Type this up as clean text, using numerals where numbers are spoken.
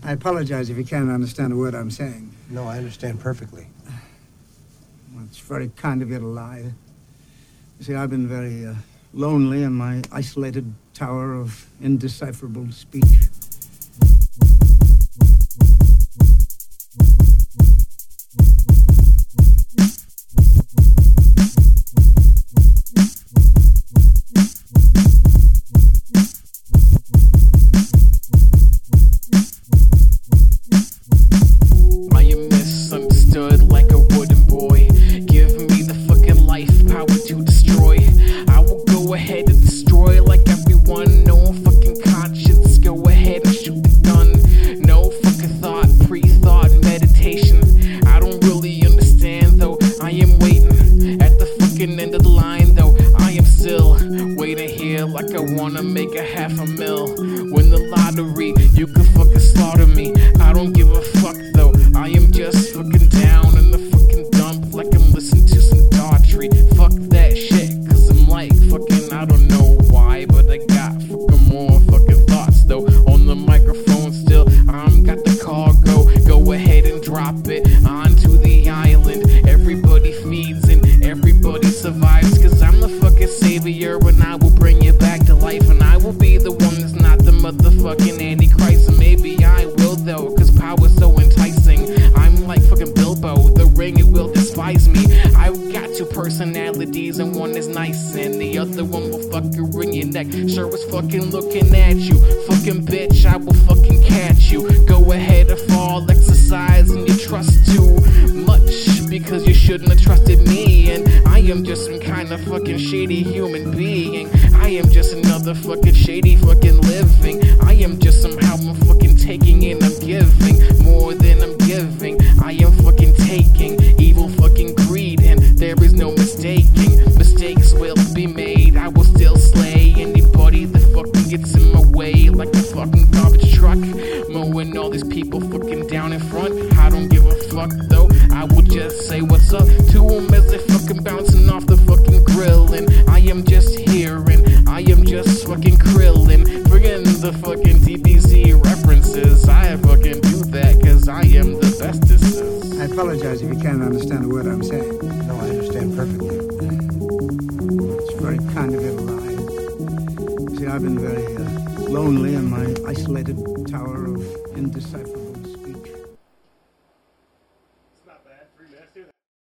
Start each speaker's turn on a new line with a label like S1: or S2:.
S1: I apologize if you can't understand a word I'm saying.
S2: No, I understand perfectly.
S1: Well, it's very kind of you to lie. You see, I've been very lonely in my isolated tower of indecipherable speech.
S3: End of the line, though I am still waiting here like I wanna make $500,000. Win the lottery, you can fucking slaughter me. I don't give a fuck though, I am just fucking down in the fucking dump like I'm listening to some Daughtry. Fuck that shit, cause I'm like fucking, I don't know why, but I got fucking more fucking thoughts though. On the microphone still, got the cargo. Go ahead and drop it onto the island. Everybody feeds and everybody survives, cause I'm the fucking savior and I will bring you back to life. And I will be the one that's not the motherfucking Antichrist. And maybe I will though, cause power's so enticing. I'm like fucking Bilbo, the ring it will despise me. I've got two personalities and one is nice and the other one will fucking wring your neck. Sure was fucking looking at you, fucking bitch, I will fucking catch you. Go ahead and fall, exercise and you trust too much, because you shouldn't have trusted me. And I am just some kind of fucking shady human being. I am just another fucking shady fucking living. I am just somehow I'm fucking taking and I'm giving more than I'm giving. I am fucking taking evil fucking greed, and there is no mistaking. Mistakes will be made, I will still slay anybody that fucking gets in my way, like a fucking garbage truck, mowing all these people fucking down in front. I don't give a fuck though, I will just say what's up to them as they fucking bouncing off the fucking grill. And I am just here and I am just fucking krillin'. Forgetting the fucking DBZ references, I fucking do that cause I am the bestest.
S1: I apologize if you can't understand a word I'm saying.
S2: No, I understand perfectly.
S1: It's very kind of you to lie. You see, I've been very lonely in my isolated tower of indecipherable